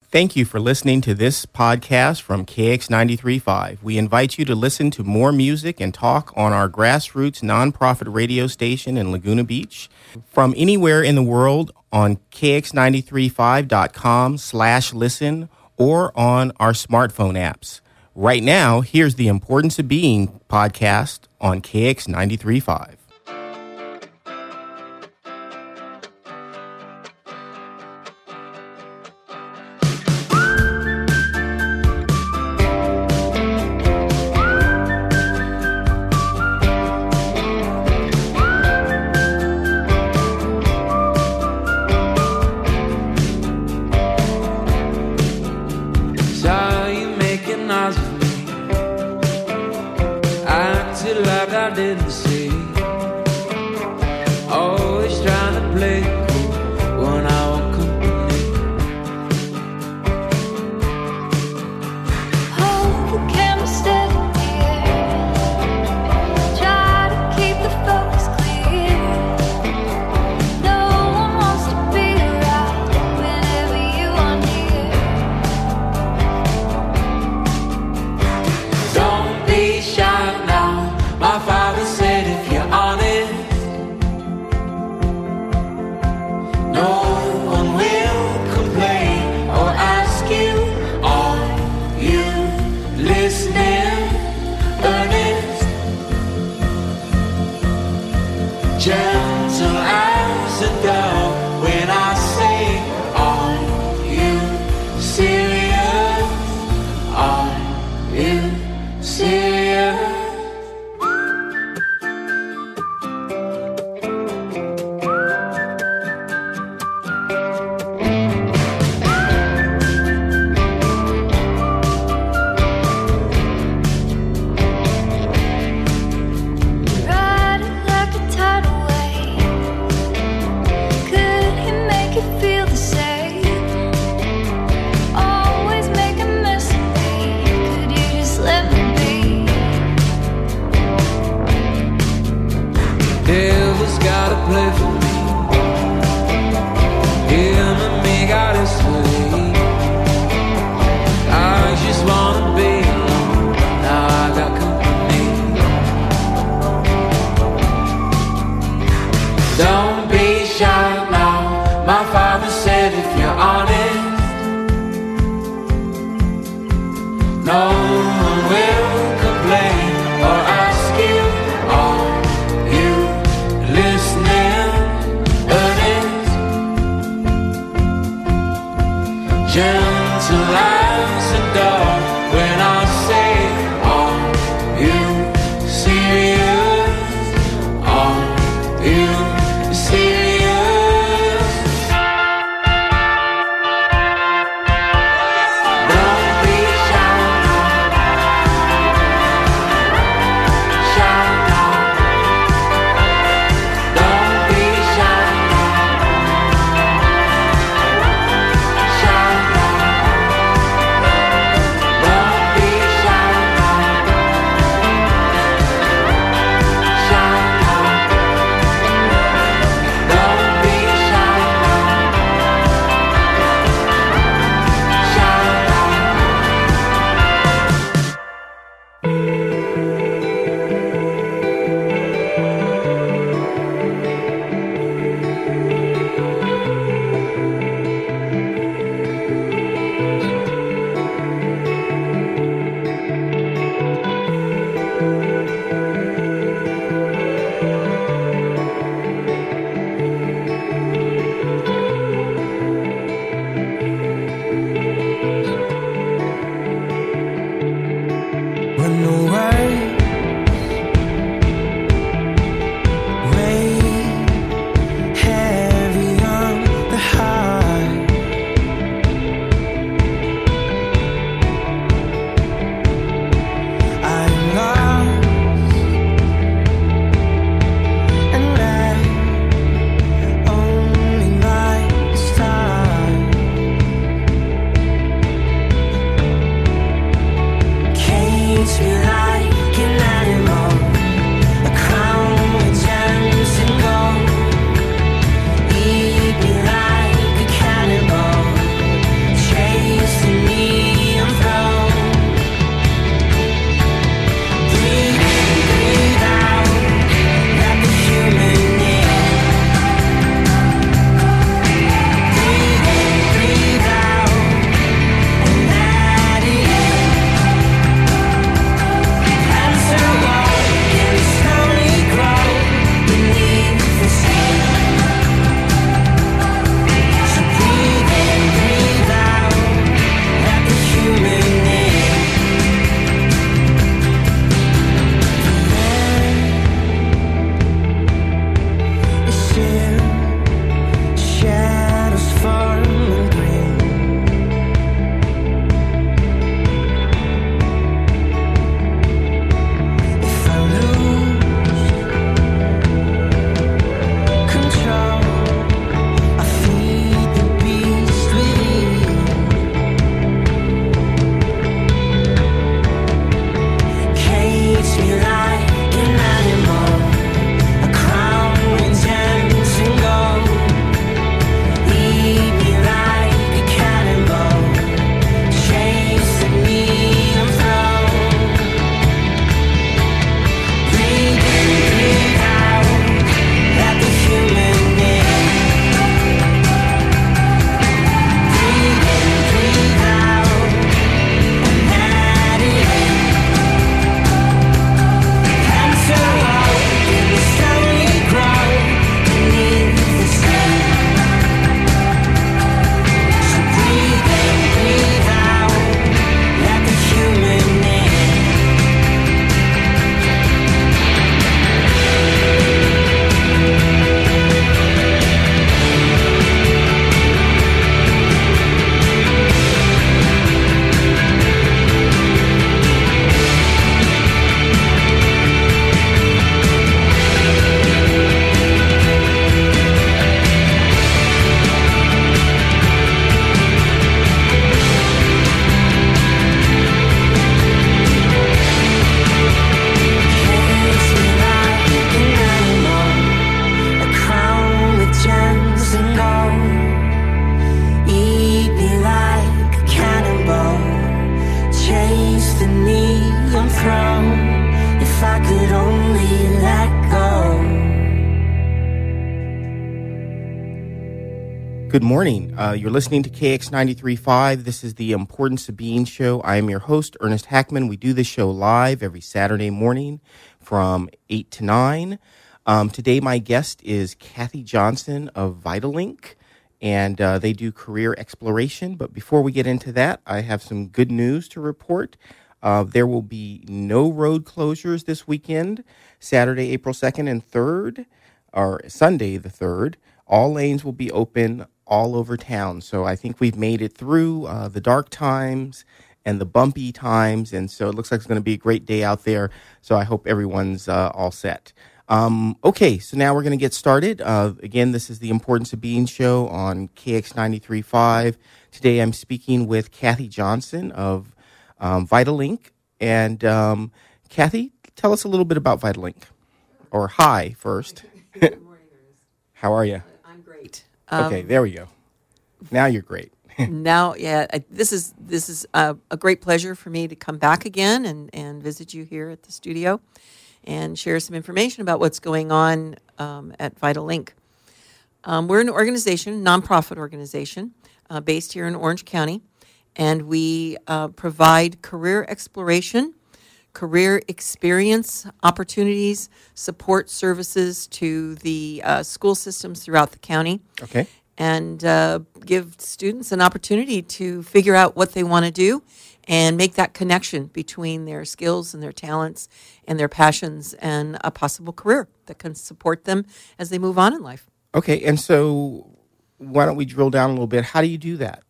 Thank you for listening to this podcast from KX93.5. We invite you to listen to more music and talk on our grassroots nonprofit radio station in Laguna Beach from anywhere in the world on kx935.com/listen or on our smartphone apps. Right now, here's the Importance of Being podcast on KX93.5. could only let go. Good morning. You're listening to KX 93.5. This is the Importance of Being show. I am your host, Ernest Hackman. We do this show live every Saturday morning from 8 to 9. Today, my guest is Kathy Johnson of Vitalink, and they do career exploration. But before we get into that, I have some good news to report. There will be no road closures this weekend, Saturday, April 2nd and 3rd, or Sunday the 3rd. All lanes will be open all over town. So I think we've made it through the dark times and the bumpy times. And so it looks like it's going to be a great day out there. So I hope everyone's all set. Okay, so now we're going to get started. Again, this is the Importance of Being show on KX 93.5. Today I'm speaking with Kathy Johnson of Vitalink. And Kathy, tell us a little bit about Vitalink. Or hi first. Good morning, Ernest. How are you? I'm great. Okay, there we go. Now you're great. This is a great pleasure for me to come back again and visit you here at the studio and share some information about what's going on at Vitalink. We're an organization, nonprofit organization, based here in Orange County, and we provide career exploration, career experience opportunities, support services to the school systems throughout the county. Okay. And give students an opportunity to figure out what they want to do and make that connection between their skills and their talents and their passions and a possible career that can support them as they move on in life. Okay, and so why don't we drill down a little bit? How do you do that?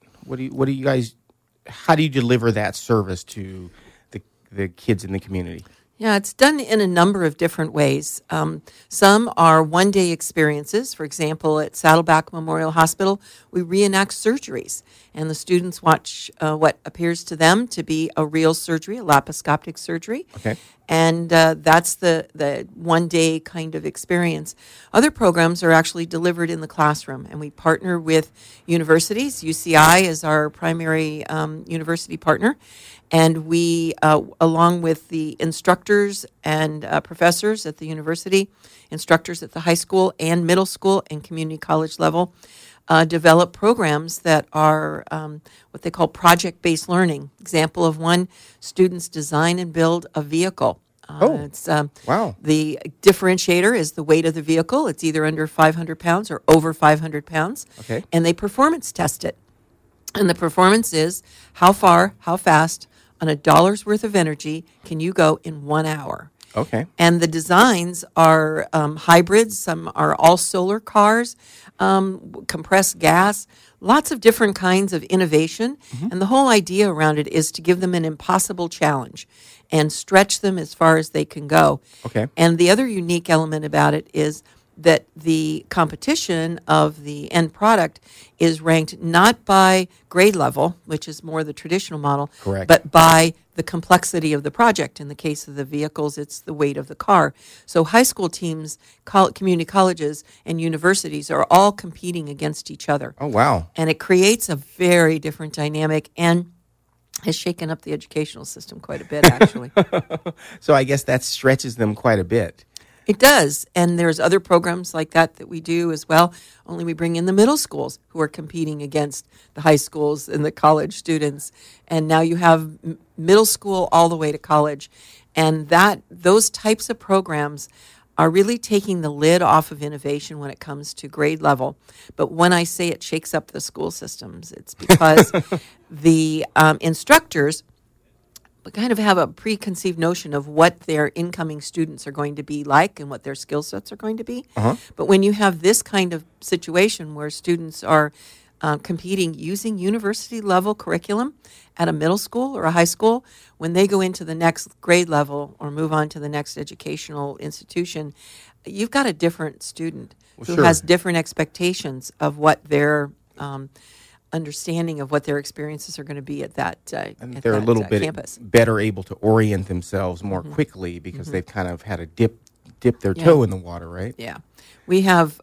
How do you deliver that service to the kids in the community? Yeah, it's done in a number of different ways. Some are one-day experiences. For example, at Saddleback Memorial Hospital, we reenact surgeries, and the students watch what appears to them to be a real surgery, a laparoscopic surgery. Okay. And that's the one-day kind of experience. Other programs are actually delivered in the classroom, and we partner with universities. UCI is our primary university partner, and we, along with the instructors and professors at the university, instructors at the high school and middle school and community college level, develop programs that are what they call project-based learning. Example of one, students design and build a vehicle. Wow. The differentiator is the weight of the vehicle. It's either under 500 pounds or over 500 pounds. Okay. And they performance test it. And the performance is how far, how fast, on $1 worth of energy can you go in 1 hour. Okay. And the designs are hybrids. Some are all solar cars, compressed gas, lots of different kinds of innovation. Mm-hmm. And the whole idea around it is to give them an impossible challenge and stretch them as far as they can go. Okay. And the other unique element about it is that the competition of the end product is ranked not by grade level, which is more the traditional model, correct, but by the complexity of the project. In the case of the vehicles, it's the weight of the car. So high school teams, community colleges, and universities are all competing against each other. Oh, wow. And it creates a very different dynamic and has shaken up the educational system quite a bit, actually. So I guess that stretches them quite a bit. It does, and there's other programs like that we do as well, only we bring in the middle schools who are competing against the high schools and the college students, and now you have middle school all the way to college, and those types of programs are really taking the lid off of innovation when it comes to grade level. But when I say it shakes up the school systems, it's because the instructors kind of have a preconceived notion of what their incoming students are going to be like and what their skill sets are going to be. Uh-huh. But when you have this kind of situation where students are competing using university level curriculum at a middle school or a high school, when they go into the next grade level or move on to the next educational institution, you've got a different student who has different expectations of what their understanding of what their experiences are going to be at that and they're a little bit campus. Better able to orient themselves more quickly because they've kind of had to dip their toe in the water, right? Yeah. We have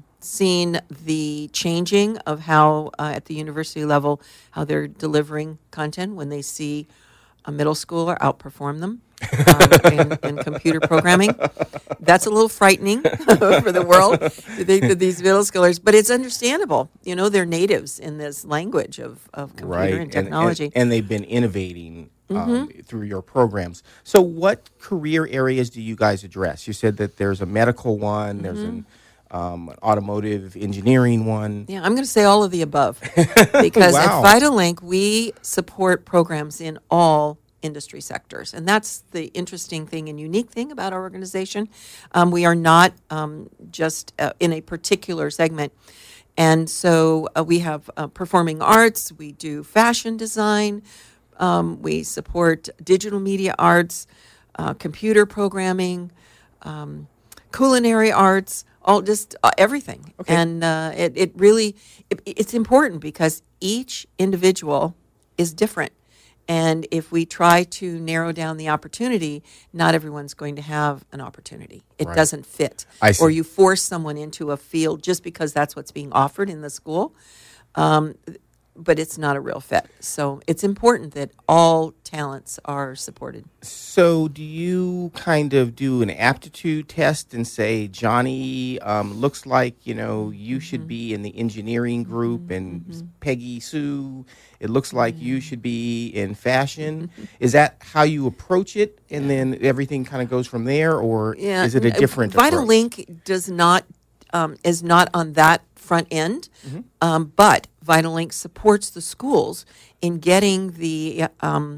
seen the changing of how at the university level, how they're delivering content when they see a middle schooler outperform them in computer programming. That's a little frightening for the world to think that these middle schoolers, but it's understandable. They're natives in this language of computer and technology. And they've been innovating through your programs. So what career areas do you guys address? You said that there's a medical one, there's an automotive engineering one. Yeah, I'm going to say all of the above because Wow. at VitalLink, we support programs in all industry sectors. And that's the interesting thing and unique thing about our organization. We are not just in a particular segment. And so we have performing arts, we do fashion design, we support digital media arts, computer programming, culinary arts, all just everything. Okay. And it really, it's important because each individual is different. And if we try to narrow down the opportunity, not everyone's going to have an opportunity. It Right. doesn't fit. I see. Or you force someone into a field just because that's what's being offered in the school. But it's not a real fit. So it's important that all talents are supported. So do you kind of do an aptitude test and say, Johnny, looks like, you should be in the engineering group, and Peggy Sue, it looks like you should be in fashion. Is that how you approach it, and then everything kind of goes from there, or is it a different approach? VitalLink does not is not on that front end, but VitalLink supports the schools in getting the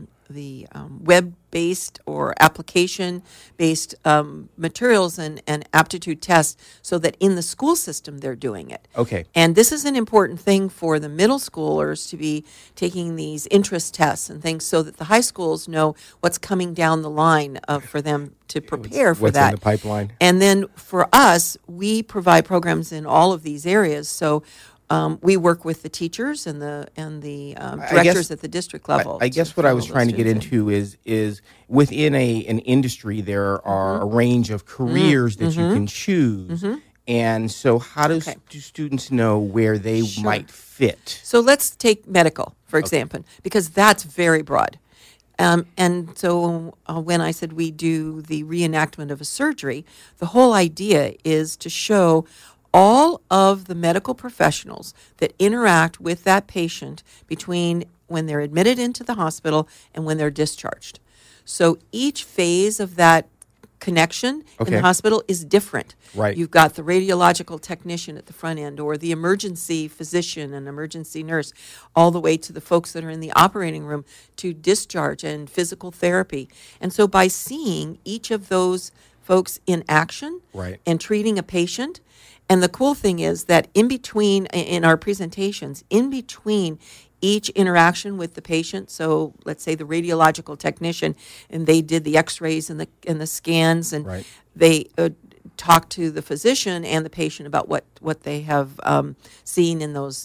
web-based or application-based materials and aptitude tests so that in the school system they're doing it. Okay. And this is an important thing for the middle schoolers to be taking these interest tests and things so that the high schools know what's coming down the line for them to prepare for What's that. in the pipeline? And then for us, we provide programs in all of these areas. So we work with the teachers and the directors at the district level. I guess what I was trying to get into is within an industry there are a range of careers that you can choose, and so how do students know where they might fit? So let's take medical, for example, because that's very broad. And so when I said we do the reenactment of a surgery, the whole idea is to show all of the medical professionals that interact with that patient between when they're admitted into the hospital and when they're discharged. So each phase of that connection in the hospital is different. Right. You've got the radiological technician at the front end, or the emergency physician and emergency nurse, all the way to the folks that are in the operating room to discharge and physical therapy. And so by seeing each of those folks in action and treating a patient, and the cool thing is that in between, in our presentations, in between each interaction with the patient, so let's say the radiological technician, and they did the x-rays and the scans, and they talk to the physician and the patient about what they have seen in those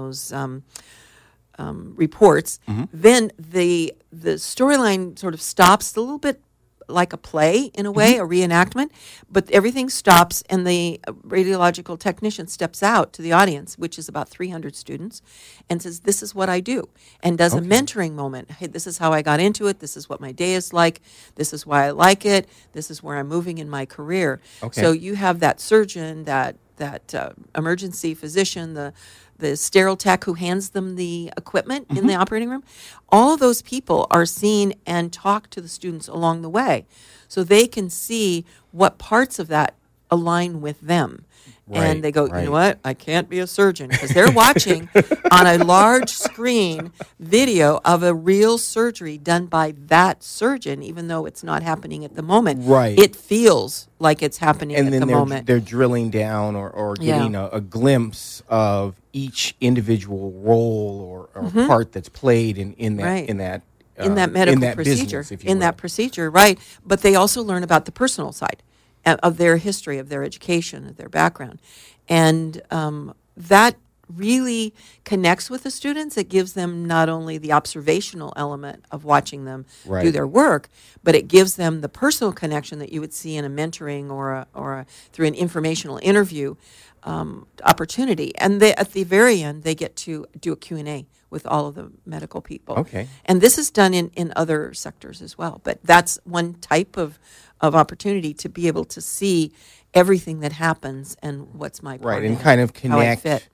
reports, then the storyline sort of stops a little bit like a play in a way, a reenactment, but everything stops and the radiological technician steps out to the audience, which is about 300 students, and says, this is what I do, and does a mentoring moment. Hey, this is how I got into it. This is what my day is like. This is why I like it. This is where I'm moving in my career. So you have that surgeon, that emergency physician, the sterile tech who hands them the equipment in the operating room. All of those people are seen and talk to the students along the way so they can see what parts of that align with them. And they go, you know what, I can't be a surgeon, because they're watching on a large screen video of a real surgery done by that surgeon, even though it's not happening at the moment. It feels like it's happening at the moment. And then they're drilling down or getting a glimpse of each individual role or part that's played in that medical procedure, business, if you will. that procedure, right? But they also learn about the personal side of their history, of their education, of their background, and that really connects with the students. It gives them not only the observational element of watching them do their work, but it gives them the personal connection that you would see in a mentoring or through an informational interview opportunity. And at the very end, they get to do a Q&A with all of the medical people. Okay. And this is done in other sectors as well. But that's one type of opportunity to be able to see everything that happens and what's my part Right, in and it, kind of how I connect fit.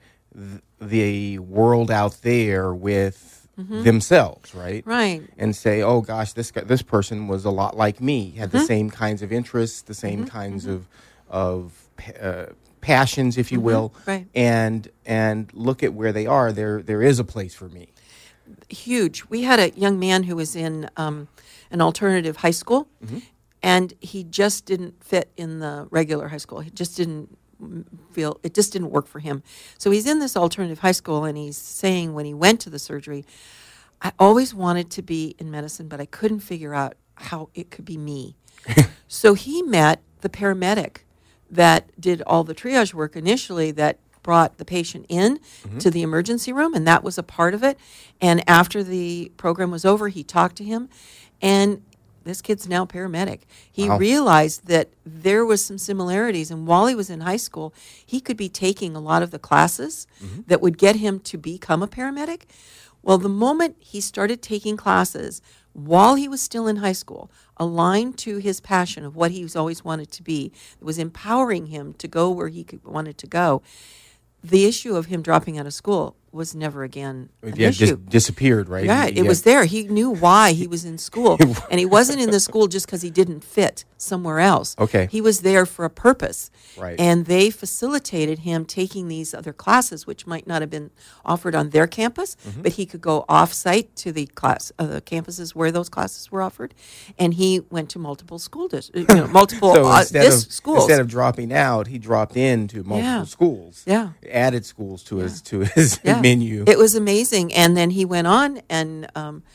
the world out there with themselves, right? Right. And say, oh gosh, this person was a lot like me, had the same kinds of interests, the same kinds of passions, if you will, Right. and look at where they are. There is a place for me. Huge. We had a young man who was in an alternative high school, and he just didn't fit in the regular high school. He just didn't feel, it just didn't work for him. So he's in this alternative high school, and he's saying when he went to the surgery, I always wanted to be in medicine, but I couldn't figure out how it could be me. So he met the paramedic that did all the triage work initially, that brought the patient in to the emergency room, and that was a part of it. And after the program was over, he talked to him, and this kid's now paramedic. He realized that there was some similarities, and while he was in high school, he could be taking a lot of the classes that would get him to become a paramedic. Well, the moment he started taking classes while he was still in high school, aligned to his passion of what he's always wanted to be, it was empowering him to go where he wanted to go. The issue of him dropping out of school was never again an issue. Just disappeared, right? Yeah, it was there. He knew why he was in school. And he wasn't in the school just because he didn't fit somewhere else. Okay. He was there for a purpose. Right. And they facilitated him taking these other classes, which might not have been offered on their campus, but he could go off-site to the campuses where those classes were offered. And he went to multiple schools. So Schools. instead of dropping out, he dropped into multiple schools. Yeah. Added schools to his menu. It was amazing. And then he went on and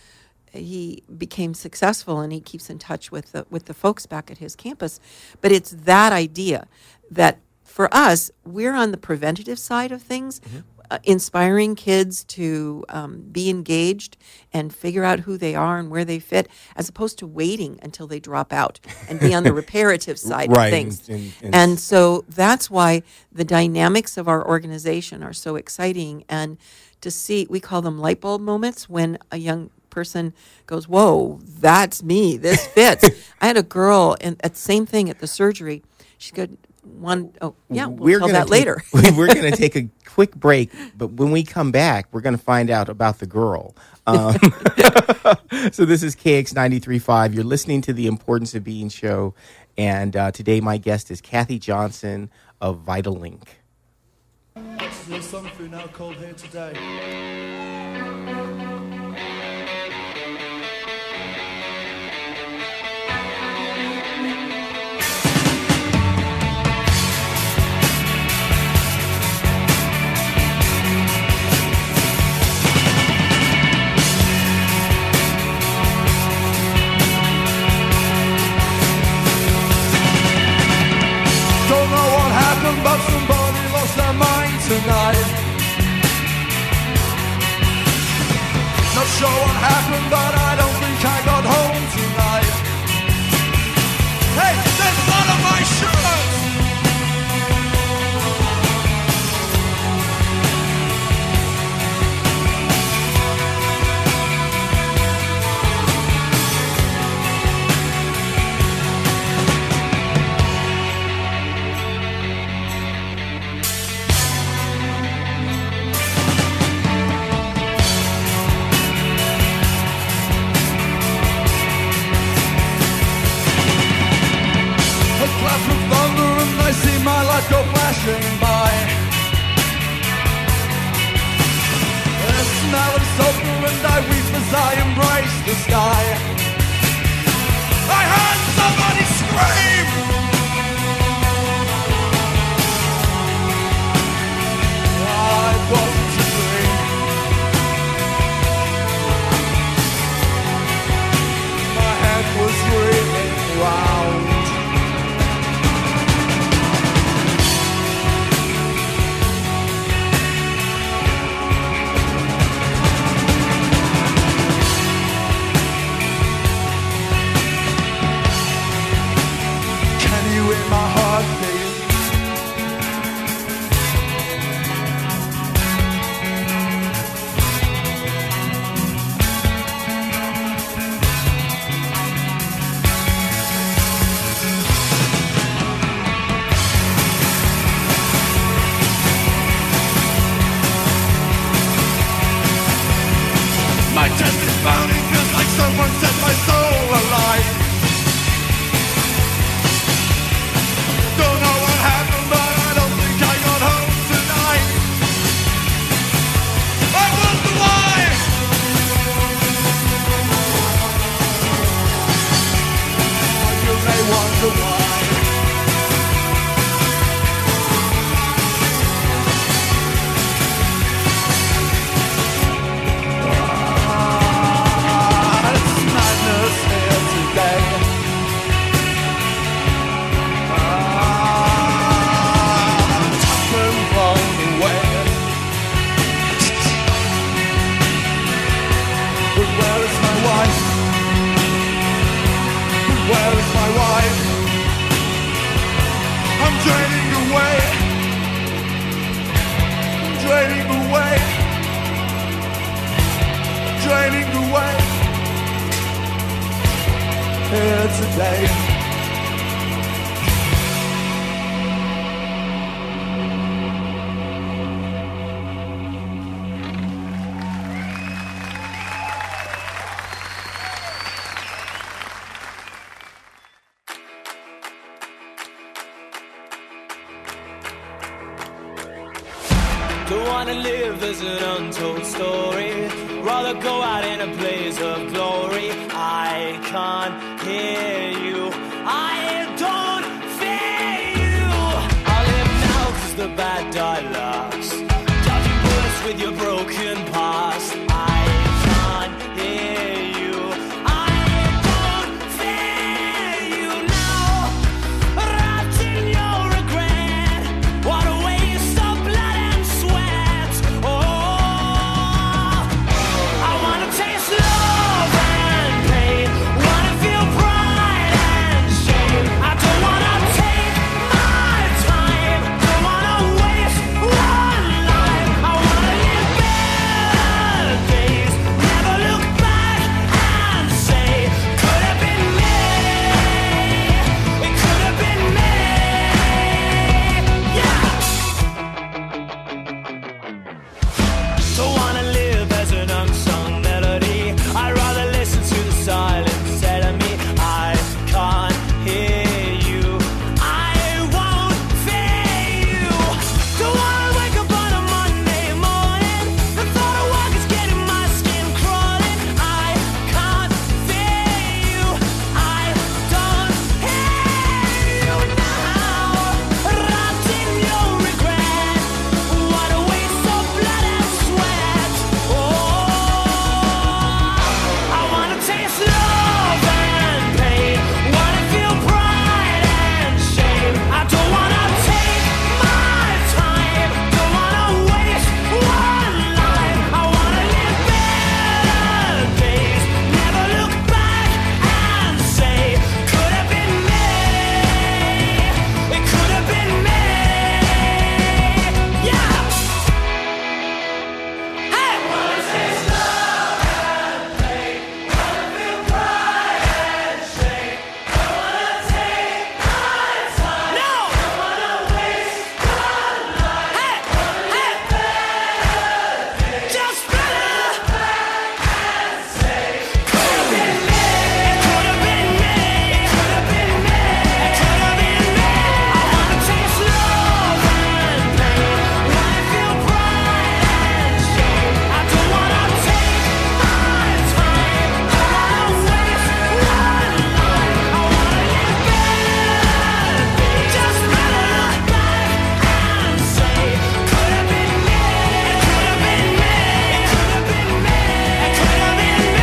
he became successful, and he keeps in touch with the folks back at his campus. But it's that idea that for us, we're on the preventative side of things, inspiring kids to be engaged and figure out who they are and where they fit, as opposed to waiting until they drop out and be on the reparative side of things. And so that's why the dynamics of our organization are so exciting. And to see, we call them light bulb moments, when a young person goes, whoa, that's me, this fits. I had a girl, and same thing at the surgery. She could, we'll tell that later. We're going to take a quick break, but when we come back, we're going to find out about the girl. So this is KX 93.5. You're listening to the Importance of Being show, and today my guest is Kathy Johnson of VitalLink. It's your song through now called Here Today. Don't know what happened, but somebody lost their mind tonight. Not sure what happened, but I don't think I got home tonight. Hey, there's blood on my shirt! I see my life go flashing by. The smell of sulfur and I weep as I embrace the sky. I heard somebody scream. I wasn't a dream. My head was reeling round. words a day. Don't wanna live as an untold story. Rather go out in a blaze of glory. I can't hear you. I don't fear you. I live now 'cause the bad die last. Dodging bullets with your broken past. I can't hear you. I don't fear you now. Wrapped in your regret. What a waste of blood and sweat. Oh, I wanna taste love and pain. Wanna feel pride and shame. I don't wanna take my time. Don't wanna waste one life. I wanna live better days. Never look back and say, could have been me. It could have been me. Yeah. Don't wanna live as an unsung melody. I'd rather listen to the silence said of me. I can't hear you. I won't fear you. Don't wanna wake up on a Monday morning. The thought of work is getting my skin crawling. I can't fear you. I don't hear you now. Wrapped in your regret. What a waste of blood and sweat. Oh, I wanna taste love and pain. Wanna feel pride and shame. I don't wanna take my time. Don't wanna waste one life. I wanna live better days. Never look back and say, could have been me. It could have been me. Yeah. Hey! Wanna taste love and pain. Wanna feel pride and shame. Don't wanna take my time. No! Don't wanna waste one life. Hey! Hey! Just better. And say, could have been me. It could have been me. It could have been me. It could have been me. I wanna taste love and pain. Wanna feel pride and shame. I don't wanna take my time. Don't wanna waste one life. I wanna live better days. Just better look back and say, could have been me. It could have been me. It could have been me. It could have been me.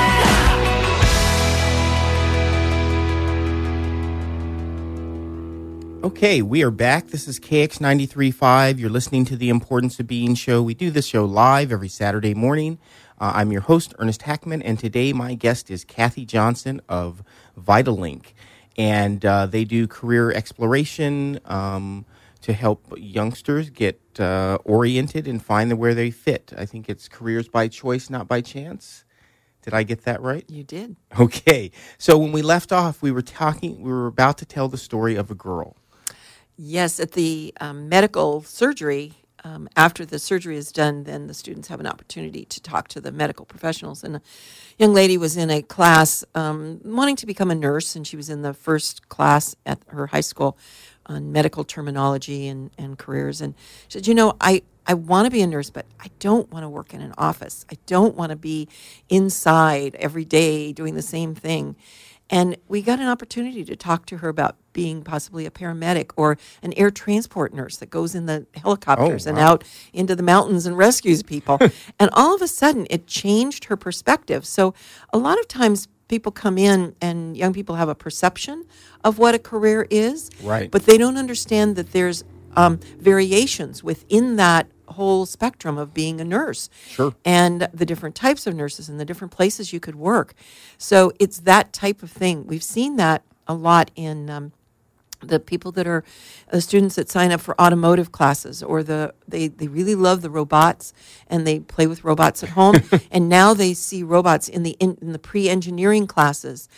Okay, we are back. This is KX 93.5. You're listening to The Importance of Being show. We do this show live every Saturday morning. I'm your host, Ernest Hackman, and today my guest is Kathy Johnson of Vitalink. And they do career exploration to help youngsters get oriented and find where they fit. I think it's careers by choice, not by chance. Did I get that right? You did. Okay. So when we left off, we were about to tell the story of a girl. Yes, at the medical surgery, after the surgery is done, then the students have an opportunity to talk to the medical professionals. And a young lady was in a class wanting to become a nurse, and she was in the first class at her high school on medical terminology and careers. And she said, I want to be a nurse, but I don't want to work in an office. I don't want to be inside every day doing the same thing. And we got an opportunity to talk to her about being possibly a paramedic or an air transport nurse that goes in the helicopters and out into the mountains and rescues people. And all of a sudden, it changed her perspective. So a lot of times people come in and young people have a perception of what a career is, Right. but they don't understand that there's variations within that whole spectrum of being a nurse. Sure. And the different types of nurses and the different places you could work. So it's that type of thing. We've seen that a lot in the people that are the students that sign up for automotive classes, or they really love the robots and they play with robots at home. And now they see robots in the pre-engineering classes.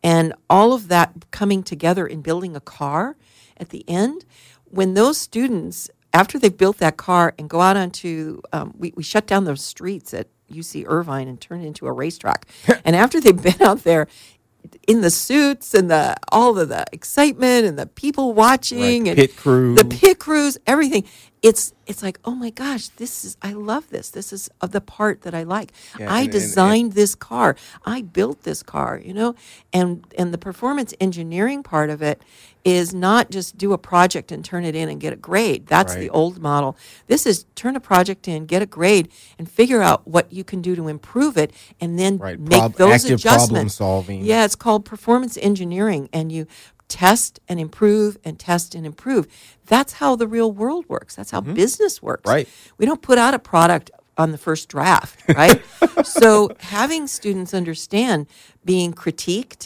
And all of that coming together in building a car at the end, when those students, after they've built that car and go out onto, we shut down those streets at UC Irvine and turn it into a racetrack. And after they've been out there in the suits and all of the excitement and the people watching and pit crew. the pit crews, everything, it's like, oh my gosh, I love this. This is the part that I like. Yeah, I and designed this car. I built this car, and the performance engineering part of it is not just do a project and turn it in and get a grade. That's the Right. old model. This is turn a project in, get a grade, and figure out what you can do to improve it, and then Right. make those Active adjustments. problem solving. Yeah, it's called performance engineering, and you test and improve and test and improve. That's how the real world works. That's how business works. Right. We don't put out a product on the first draft, right? So having students understand being critiqued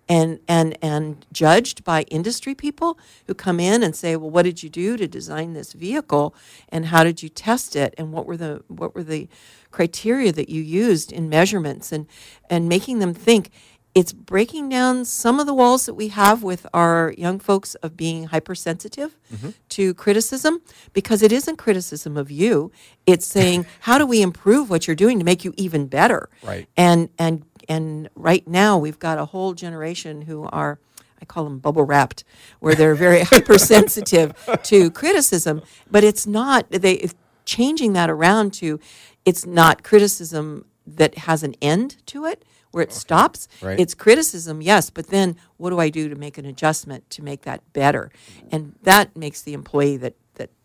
and judged by industry people who come in and say, well, what did you do to design this vehicle, and how did you test it, and what were the criteria that you used in measurements, and making them think. It's breaking down some of the walls that we have with our young folks of being hypersensitive to criticism, because it isn't criticism of you. It's saying, how do we improve what you're doing to make you even better? Right. And right now we've got a whole generation who are, I call them bubble wrapped, where they're very hypersensitive to criticism, but it's not, changing that around to, it's not criticism that has an end to it, where it stops. Right. It's criticism, yes, but then what do I do to make an adjustment to make that better? And that makes the employee that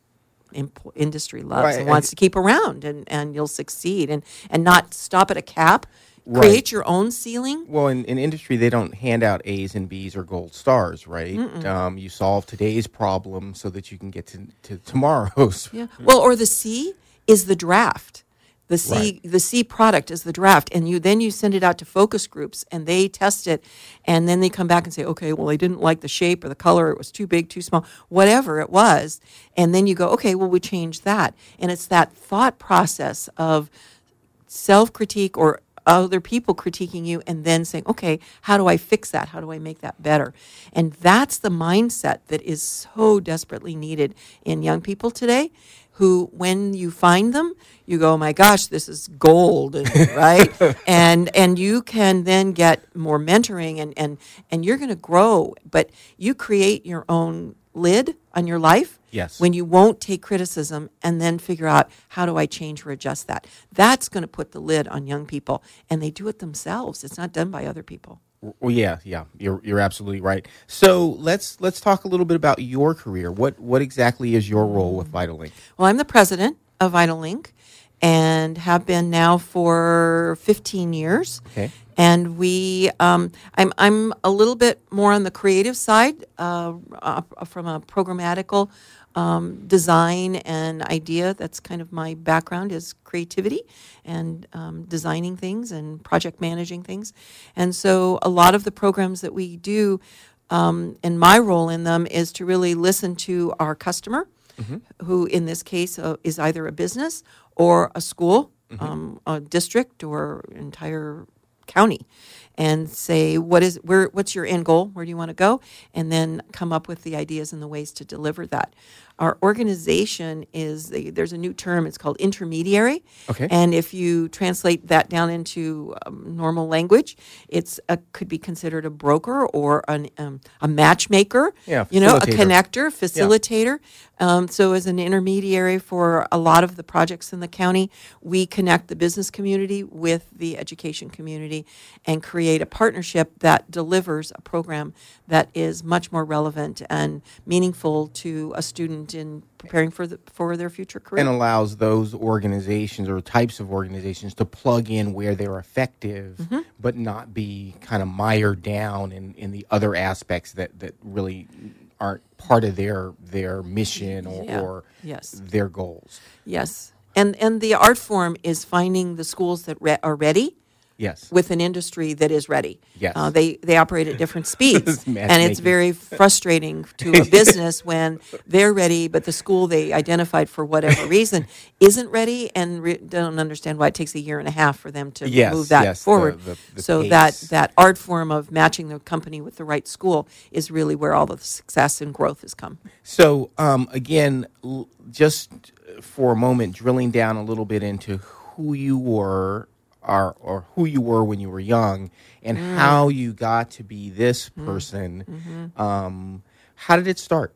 industry loves Right, and and- wants to keep around, and you'll succeed, and not stop at a cap. Right. Create your own ceiling. Well, in industry, they don't hand out A's and B's or gold stars, right? You solve today's problem so that you can get to tomorrow's. Yeah. Well, or the C is the draft. The C, Right. the C product is the draft, and you send it out to focus groups, and they test it, and then they come back and say, okay, well, they didn't like the shape or the color, it was too big, too small, whatever it was, and then you go, okay, well, we changed that, and it's that thought process of self-critique or other people critiquing you, and then saying, okay, how do I fix that? How do I make that better? And that's the mindset that is so desperately needed in young people today, who, when you find them, you go, oh my gosh, this is gold, right? and you can then get more mentoring, and you're going to grow, but you create your own lid on your life. Yes. When you won't take criticism and then figure out, how do I change or adjust that? That's going to put the lid on young people, and they do it themselves. It's not done by other people. Well, yeah, you're absolutely right. So let's talk a little bit about your career. What exactly is your role with VitalLink? Well, I'm the president of VitalLink and have been now for 15 years. Okay. And I'm a little bit more on the creative side, from a programmatical design and idea. That's kind of my background, is creativity and designing things and project managing things. And so a lot of the programs that we do, and my role in them, is to really listen to our customer, who in this case is either a business or a school, a district, or entire county, and say, what's your end goal? Where do you want to go? And then come up with the ideas and the ways to deliver that. Our organization there's a new term, it's called intermediary. Okay. And if you translate that down into normal language, could be considered a broker or a matchmaker. Yeah, a facilitator. connector, facilitator. So as an intermediary for a lot of the projects in the county, we connect the business community with the education community and create a partnership that delivers a program that is much more relevant and meaningful to a student in preparing for their future career. And allows those organizations or types of organizations to plug in where they're effective, but not be kind of mired down in the other aspects that really aren't part of their mission or Yes. their goals. Yes. And the art form is finding the schools that are ready Yes. with an industry that is ready. Yes. They operate at different speeds, and it's Matchmaking. very frustrating to a business when they're ready, but the school they identified for whatever reason isn't ready, and don't understand why it takes a year and a half for them to Yes, move that yes, forward. the So pace. that art form of matching the company with the right school is really where all the success and growth has come. So, again, just for a moment, drilling down a little bit into who you were or who you were when you were young and how you got to be this person. How did it start?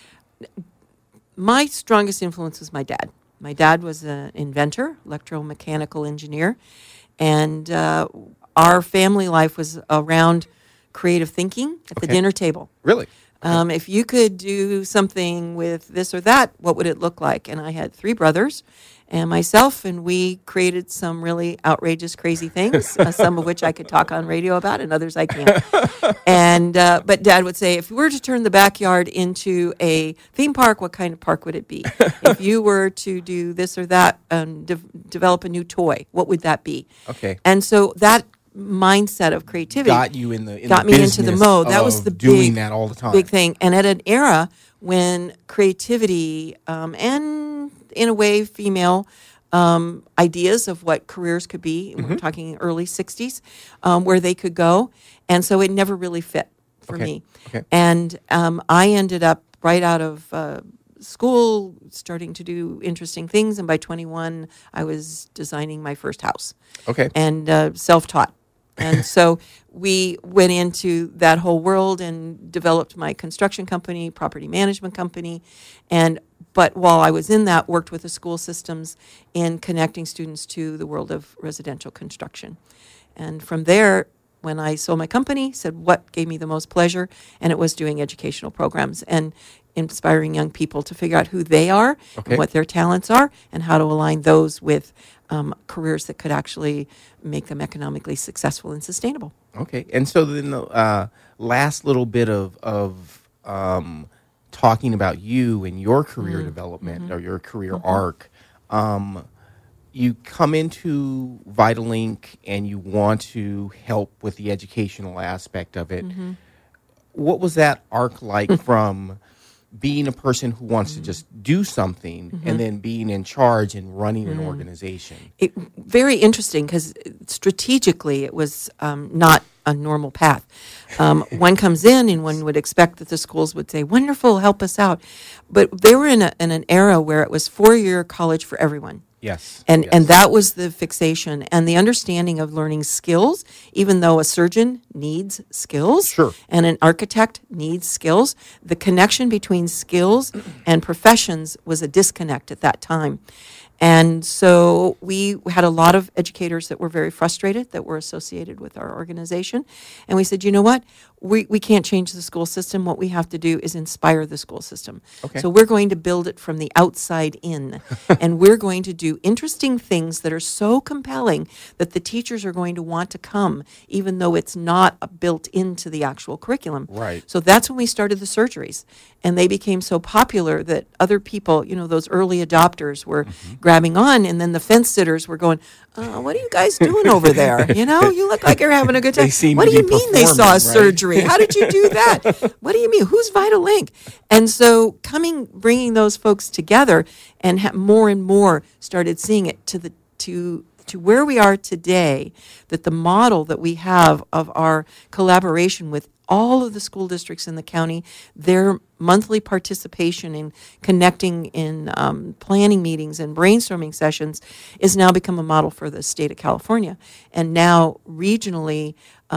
My strongest influence was my dad. My dad was an inventor, electromechanical engineer, and our family life was around creative thinking at the Okay. dinner table. Really? If you could do something with this or that, what would it look like? And I had 3 brothers and myself, and we created some really outrageous, crazy things, some of which I could talk on radio about, and others I can't. And but Dad would say, if you were to turn the backyard into a theme park, what kind of park would it be? If you were to do this or that, develop a new toy, what would that be? Okay. And so that mindset of creativity Got you in the got me into the business mode. That was of the doing big, that all the time. big thing. And at an era when creativity and, in a way, female ideas of what careers could be, we're talking early 60s, where they could go. And so it never really fit for Okay. me. Okay. And I ended up right out of school starting to do interesting things. And by 21, I was designing my first house. Okay. And self-taught. And so we went into that whole world and developed my construction company, property management company. But while I was in that, worked with the school systems in connecting students to the world of residential construction. And from there, when I sold my company, said what gave me the most pleasure, and it was doing educational programs and inspiring young people to figure out who they are Okay. and what their talents are and how to align those with careers that could actually make them economically successful and sustainable. Okay, and so then the last little bit of talking about you and your career development or your career arc, you come into Vitalink and you want to help with the educational aspect of it. What was that arc like from being a person who wants to just do something and then being in charge and running an organization? Very interesting because strategically it was not a normal path. One comes in and one would expect that the schools would say, wonderful, help us out. But they were in an era where it was 4-year college for everyone. Yes. And yes. and that was the fixation and the understanding of learning skills, even though a surgeon needs skills Sure. and an architect needs skills. The connection between skills and professions was a disconnect at that time. And so we had a lot of educators that were very frustrated that were associated with our organization. And we said, you know what? We can't change the school system. What we have to do is inspire the school system. Okay. So we're going to build it from the outside in. And we're going to do interesting things that are so compelling that the teachers are going to want to come, even though it's not built into the actual curriculum. Right. So that's when we started the surgeries. And they became so popular that other people, those early adopters were grabbing on. And then the fence sitters were going, what are you guys doing over there? You look like you're having a good time. They seem What to do you be mean they saw a performing, right? surgery? How did you do that? What do you mean? Who's Vitalink? And so bringing those folks together and more and more started seeing it to where we are today, that the model that we have of our collaboration with all of the school districts in the county, their monthly participation in connecting in planning meetings and brainstorming sessions is now become a model for the state of California. And now regionally,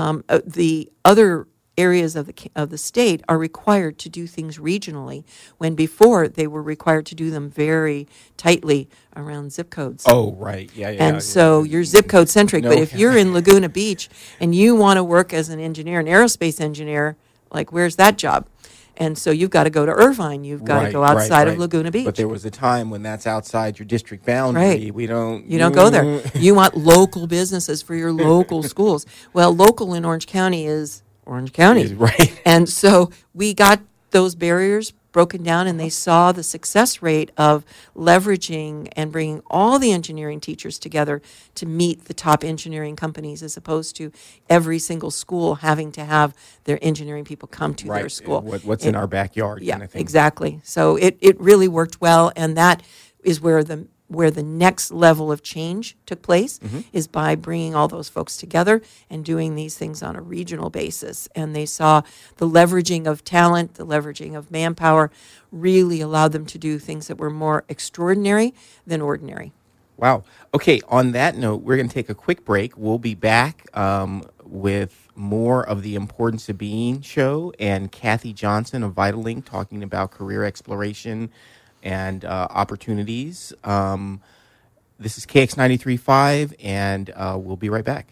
the other areas of the state are required to do things regionally, when before they were required to do them very tightly around zip codes. Oh, right. Yeah. And so you're zip code centric, No, but if okay. you're in Laguna Beach and you want to work as an engineer, an aerospace engineer, like where's that job? And so you've got to go to Irvine. You've got to go outside of Laguna Beach. But there was a time when that's outside your district boundary. Right. You don't go there. You want local businesses for your local schools. Well, local in Orange County is Orange County. Right. And so we got those barriers broken down, and they saw the success rate of leveraging and bringing all the engineering teachers together to meet the top engineering companies, as opposed to every single school having to have their engineering people come to their school. What's in our backyard Yeah, kind of thing. exactly. So it really worked well, and that is where the next level of change took place, is by bringing all those folks together and doing these things on a regional basis. And they saw the leveraging of talent, the leveraging of manpower really allowed them to do things that were more extraordinary than ordinary. Wow. Okay, on that note, we're going to take a quick break. We'll be back with more of the Importance of Being show and Kathy Johnson of VitalLink talking about career exploration and opportunities. This is KX 93.5, and we'll be right back.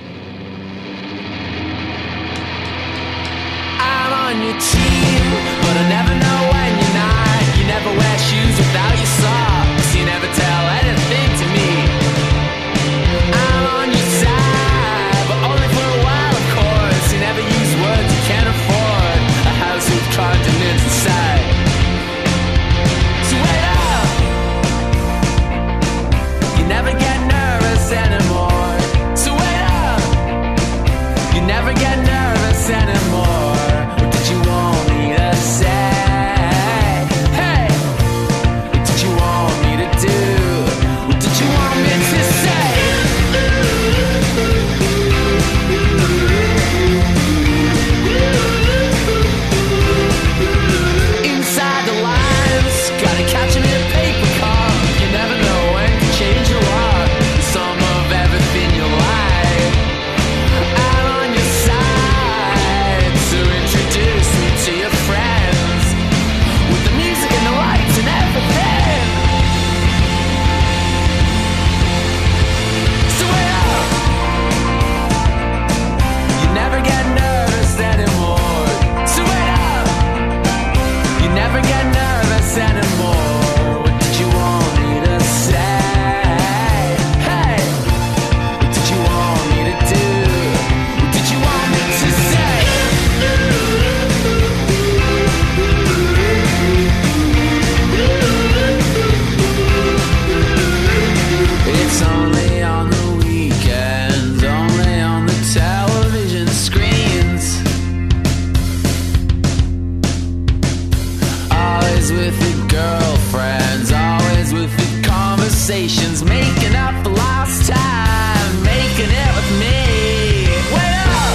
I'm on your team, but I never know when you're not. You never wear shoes without your socks. You never tell anything to me. I'm on your side, but only for a while, of course. You never use words you can't afford. A house with continents inside. So wait up. You never get nervous anymore. So wait up. You never get nervous anymore. What did you want me to say? Hey, what did you want me to do? What did you want me to say? Inside the lines, gotta catch 'em in a paper car. You never know when to change your heart. Some of everything you like. I'm on your side, so introduce me to your friends with the music and the lights and everything. So wait up. You never get nervous anymore. So wait up. You never get nervous anymore. What did you want me to say? Hey, what did you want me to do? What did you want me to say? It's only on the weekends, only on the television screens. Always with your girlfriends, always with your conversations, making up for lost time, making it with me. Wait up!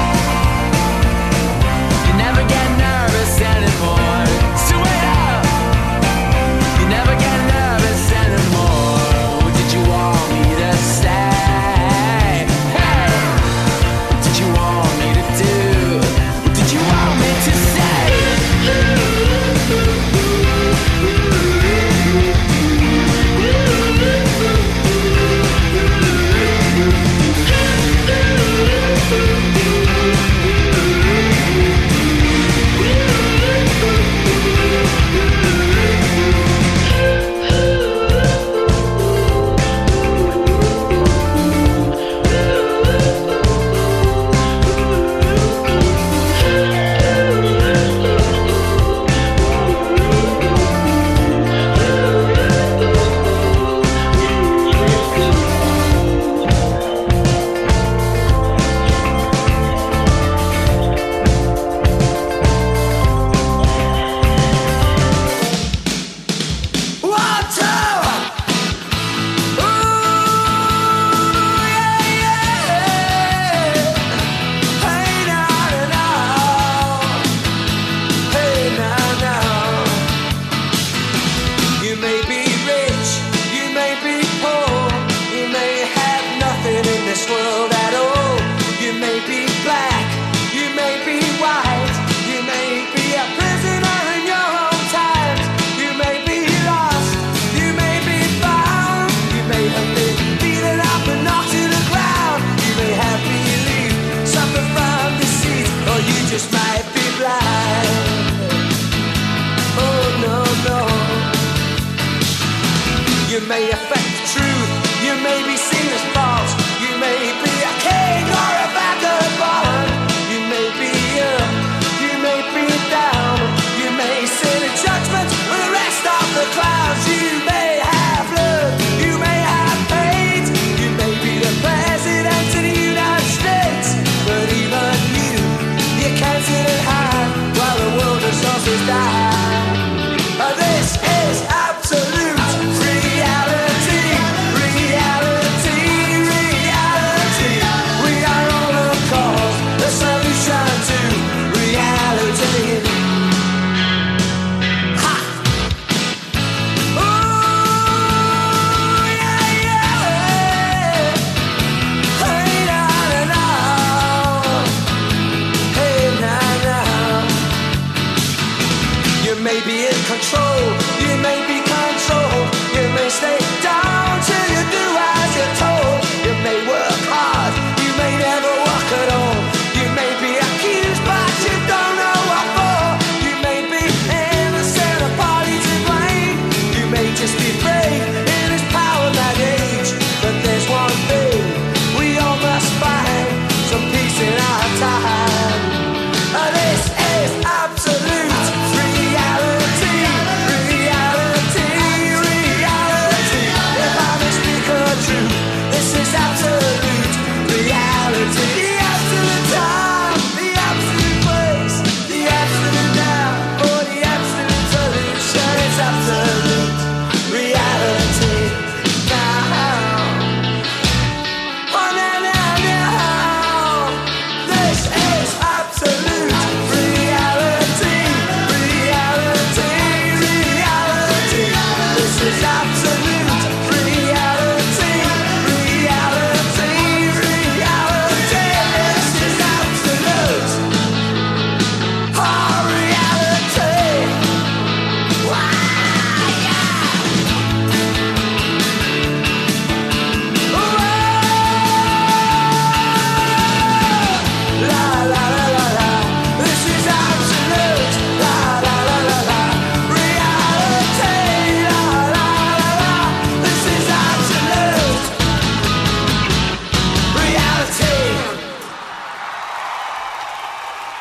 You never get nervous anymore. So wait up! You never get nervous anymore. What did you want me to say? Hey! What did you want me to do? What did you want me to say? One, two. Ooh, yeah, yeah. Hey, now, now. Hey, now, now. You may be rich, you may be poor, you may have nothing in this world at all. You may be black, you may be white, you may be a prisoner in your own times. You may be lost, you may be found, you may have been beaten up and knocked to the ground. You may have belief, suffer from deceit, or you just might be blind. Oh no, no. You may affect the truth, you may be seen as false, you may be a king or a vagabond. You may be up, you may be down, you may sit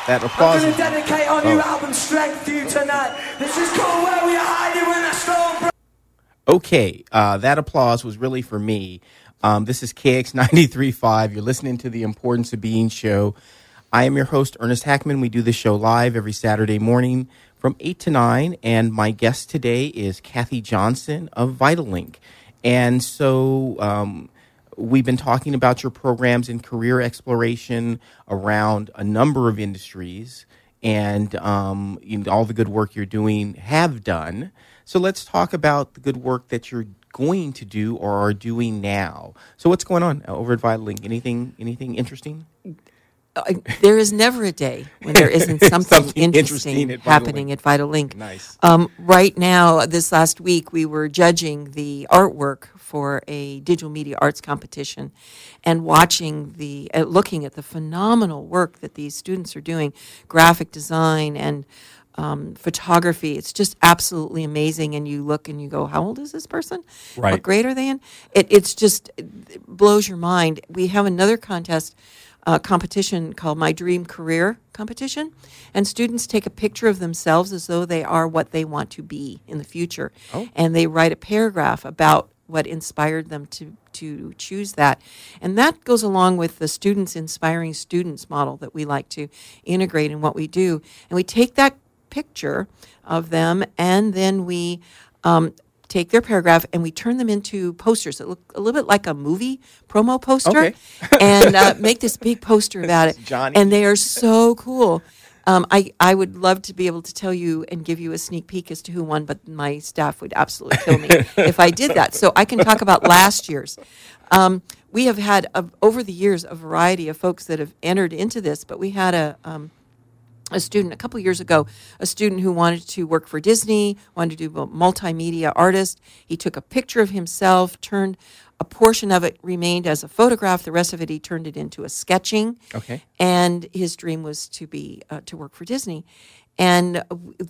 That I'm applause. gonna dedicate our new Oh. album Strength to you tonight. This is called Where We Are Hiding When the Storm Breaks. Okay, that applause was really for me. This is KX 93.5. You're listening to the Importance of Being show. I am your host, Ernest Hackman. We do this show live every Saturday morning from 8 to 9, and my guest today is Kathy Johnson of VitalLink. And so we've been talking about your programs in career exploration around a number of industries and all the good work you're doing, have done. So let's talk about the good work that you're going to do or are doing now. So what's going on over at VitalLink? Anything interesting? There is never a day when there isn't something, Something interesting interesting at happening at VitalLink. Nice. Right now, this last week, we were judging the artwork for a digital media arts competition and watching looking at the phenomenal work that these students are doing, graphic design and photography. It's just absolutely amazing. And you look and you go, how old is this person? Right. What grade are they in? It blows your mind. We have another competition called My Dream Career Competition, and students take a picture of themselves as though they are what they want to be in the future, and they write a paragraph about what inspired them to choose that. And that goes along with the Students Inspiring Students model that we like to integrate in what we do. And we take that picture of them, and then we take their paragraph and we turn them into posters that look a little bit like a movie promo poster, and make this big poster about it. Johnny. And they are so cool. I would love to be able to tell you and give you a sneak peek as to who won, but my staff would absolutely kill me if I did that. So I can talk about last year's. We have had, over the years, a variety of folks that have entered into this, but we had a student a couple years ago, a student who wanted to work for Disney, wanted to do a multimedia artist. He took a picture of himself, turned a portion of it remained as a photograph. The rest of it, he turned it into a sketching. Okay. And his dream was to be to work for Disney. And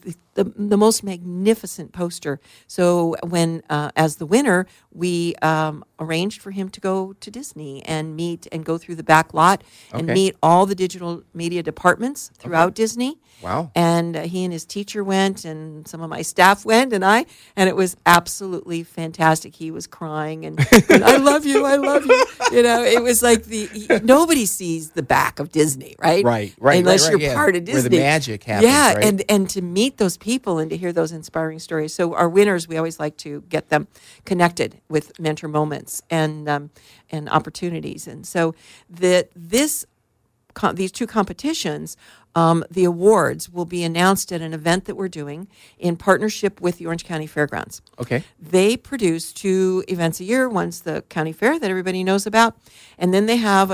the most magnificent poster. So when, as the winner, we arranged for him to go to Disney and meet and go through the back lot and Okay. meet all the digital media departments throughout Disney. Wow. And he and his teacher went, and some of my staff went, and it was absolutely fantastic. He was crying and I love you, I love you. You know, it was like nobody sees the back of Disney, right? Right. Unless right, you're yeah. part of Disney. Where the magic happens, Yeah, right? and to meet those people and to hear those inspiring stories. So our winners, we always like to get them connected with mentor moments and opportunities. And so these two competitions, the awards will be announced at an event that we're doing in partnership with the Orange County Fairgrounds. Okay. They produce 2 events a year. One's the county fair that everybody knows about, and then they have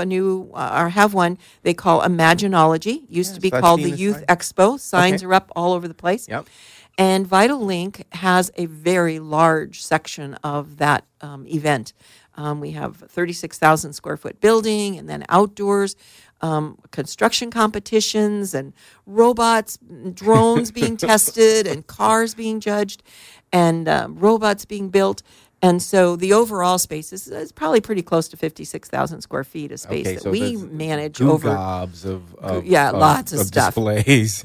have one they call Imaginology. Used to be so I've called seen the the Youth sign. Expo. Signs Okay. are up all over the place. Yep. And VitalLink has a very large section of that event. We have 36,000 square foot building, and then outdoors, construction competitions, and robots, drones being tested, and cars being judged, and robots being built. And so the overall space is probably pretty close to 56,000 square feet of space that so we there's manage over. gobs of lots of stuff. displays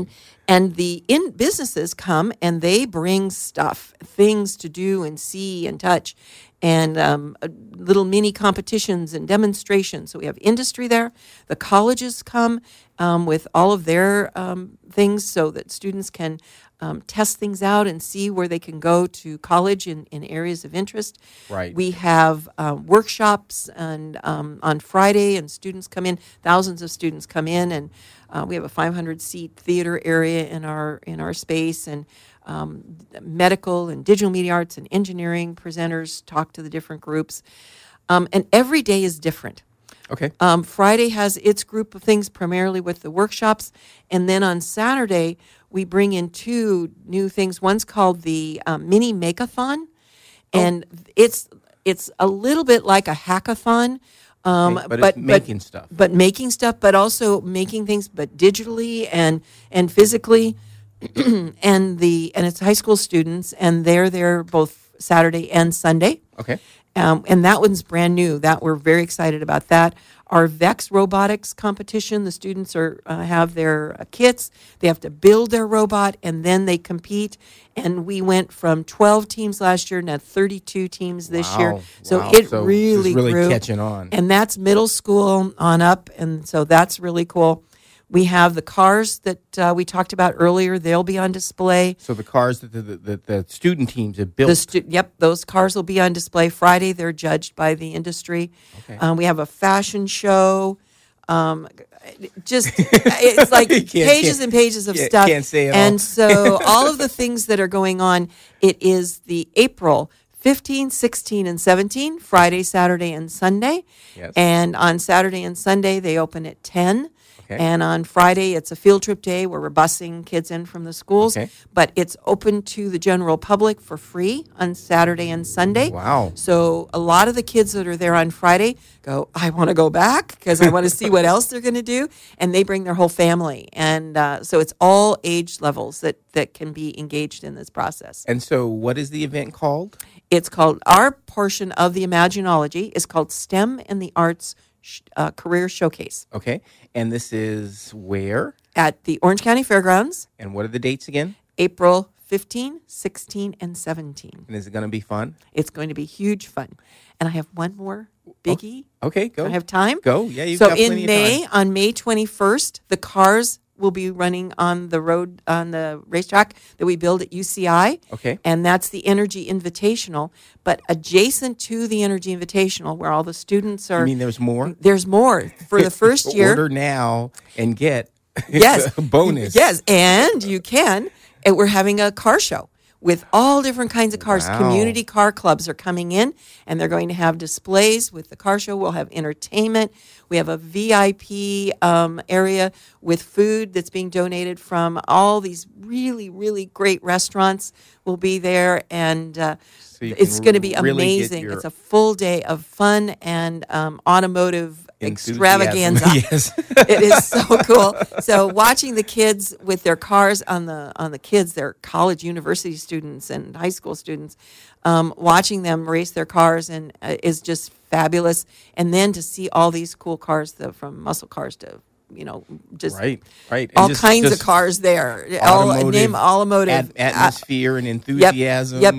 And the businesses come and they bring stuff, things to do and see and touch, and little mini competitions and demonstrations. So we have industry there. The colleges come with all of their things so that students can test things out and see where they can go to college in areas of interest. Right. We have workshops and on Friday, and students come in. Thousands of students come in, and we have a 500-seat theater area in our space, and medical and digital media arts and engineering presenters talk to the different groups. And every day is different. Okay. Friday has its group of things, primarily with the workshops. And then on Saturday, we bring in 2 new things. One's called the Mini Makeathon. And it's a little bit like a hackathon. But it's making stuff. But making stuff, but also making things, but digitally and physically. and it's high school students, and they're there both Saturday and Sunday. Okay. And that one's brand new. That we're very excited about that. Our VEX robotics competition, the students have their kits. They have to build their robot, and then they compete. And we went from 12 teams last year to 32 teams this year. So Wow. it So really it's really grew. catching on. And that's middle school on up, and so that's really cool. We have the cars that we talked about earlier. They'll be on display. So the cars that the student teams have built. Yep, those cars will be on display Friday. They're judged by the industry. Okay. We have a fashion show. It's like pages and pages of stuff. Can't say it and all. so all of the things that are going on, it is the April 15, 16, and 17, Friday, Saturday, and Sunday. Yes. And on Saturday and Sunday, they open at 10. Okay. And on Friday, it's a field trip day where we're busing kids in from the schools. Okay. But it's open to the general public for free on Saturday and Sunday. Wow. So a lot of the kids that are there on Friday go, I want to go back because I want to see what else they're going to do. And they bring their whole family. And so it's all age levels that can be engaged in this process. And so what is the event called? It's called, our portion of the Imaginology is called STEM and the Arts Career Showcase Okay. And this is where? at the Orange County Fairgrounds, And what are the dates again? April 15, 16, and 17. And is it going to be fun? It's going to be huge fun. And I have one more biggie. Okay, go. Do I have time? Go. Yeah, you've So got in plenty May, of time. on May 21st, the cars will be running on the road, on the racetrack that we build at UCI. Okay. And that's the Energy Invitational. But adjacent to the Energy Invitational, where all the students are. I mean, there's more? There's more. For the first year. Order now and get Yes. a bonus. Yes, and you can. And we're having a car show with all different kinds of cars. Wow. Community car clubs are coming in, and they're going to have displays with the car show. We'll have entertainment. We have a VIP area with food that's being donated from all these really, really great restaurants will be there, and you it's can going to be really get amazing. your It's a full day of fun and automotive enthusiasm. extravaganza. Yes. It is so cool. So watching the kids with their cars on the kids, they're college, university students, and high school students, watching them race their cars and is just fabulous. And then to see all these cool cars, from muscle cars to just Right. And all just- kinds just of cars there. automotive Automotive atmosphere and enthusiasm yep.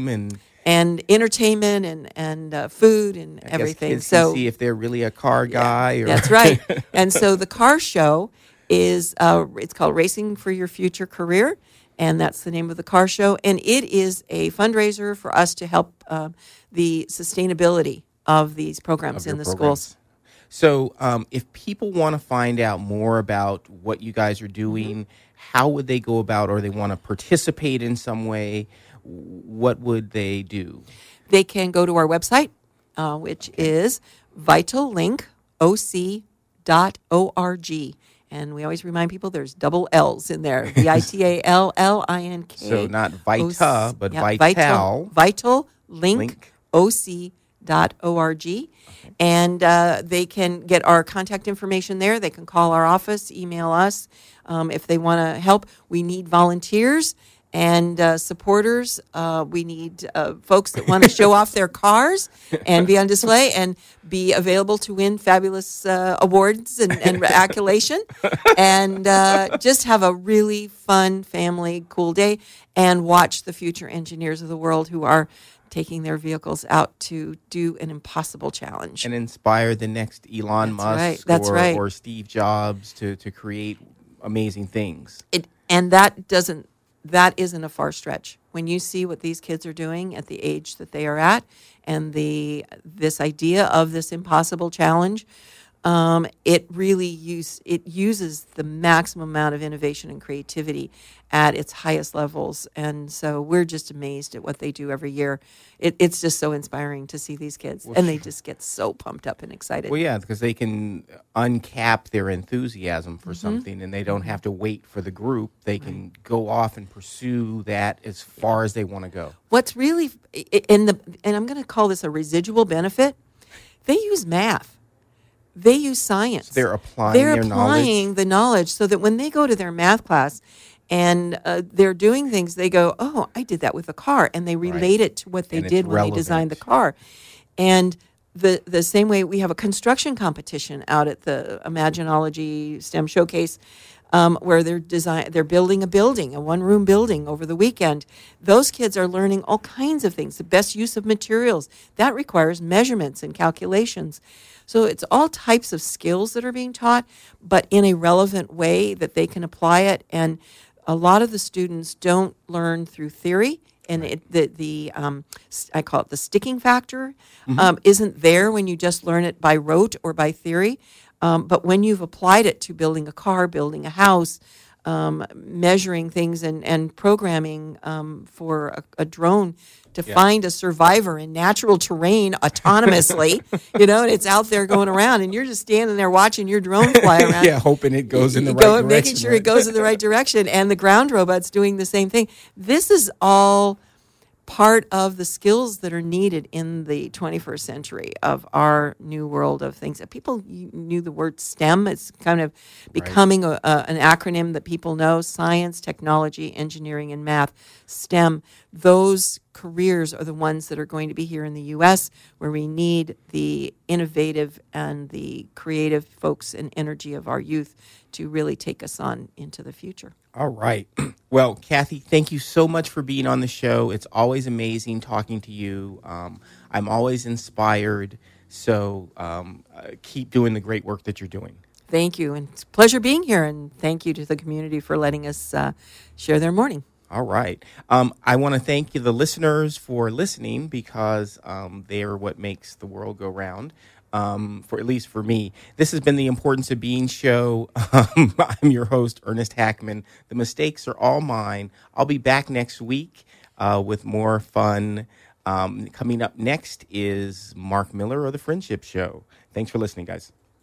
and entertainment and food and I guess everything. kids So can see if they're really a car guy. Or that's right. And so the car show is it's called Racing for Your Future Career, and that's the name of the car show. And it is a fundraiser for us to help the sustainability of these programs of in your the programs. schools. So if people want to find out more about what you guys are doing, how would they go about, or they want to participate in some way, what would they do? They can go to our website, which is vitaloc.oc.org. And we always remind people there's double L's in there. VITALLINK. So not Vita, but yeah, Vital. vitallink.oc.org. And they can get our contact information there. They can call our office, email us if they want to help. We need volunteers and supporters. We need folks that want to show off their cars and be on display and be available to win fabulous awards and accolation, and just have a really fun, family, cool day, and watch the future engineers of the world who are taking their vehicles out to do an impossible challenge. And inspire the next Elon Musk That's right. or Steve Jobs to create amazing things. That isn't a far stretch. When you see what these kids are doing at the age that they are at, and this idea of this impossible challenge, it really uses the maximum amount of innovation and creativity at its highest levels. And so we're just amazed at what they do every year. It's just so inspiring to see these kids, and they just get so pumped up and excited. Well, yeah, because they can uncap their enthusiasm Mm-hmm. for something, and they don't have to wait for the group. They can go off and pursue that as far as they want to go. What's really and I'm going to call this a residual benefit. They use math. They use science. So they're applying They're their applying knowledge. the knowledge so that when they go to their math class and they're doing things, they go, "Oh, I did that with a car," and they relate it to what they And it's did when they designed the car. And the same way we have a construction competition out at the Imaginology STEM Showcase, where they're building a one-room building over the weekend. Those kids are learning all kinds of things, the best use of materials. That requires measurements and calculations. So it's all types of skills that are being taught, but in a relevant way that they can apply it. And a lot of the students don't learn through theory. And I call it the sticking factor, isn't there when you just learn it by rote or by theory. But when you've applied it to building a car, building a house, measuring things and programming for a drone to find a survivor in natural terrain autonomously, and it's out there going around, and you're just standing there watching your drone fly around. Hoping it goes in the right direction. Making sure it goes in the right direction, and the ground robot's doing the same thing. This is all part of the skills that are needed in the 21st century of our new world of things. People knew the word STEM. It's kind of becoming an acronym that people know: science, technology, engineering, and math. STEM. Those careers are the ones that are going to be here in the U.S., where we need the innovative and the creative folks and energy of our youth to really take us on into the future. All right. Well, Kathy, thank you so much for being on the show. It's always amazing talking to you. I'm always inspired. So keep doing the great work that you're doing. Thank you. And it's a pleasure being here. And thank you to the community for letting us share their morning. All right. I want to thank you, the listeners, for listening, because they are what makes the world go round. For at least for me. This has been the Importance of Being show. I'm your host, Ernest Hackman. The mistakes are all mine. I'll be back next week with more fun. Coming up next is Mark Miller of The Friendship Show. Thanks for listening, guys.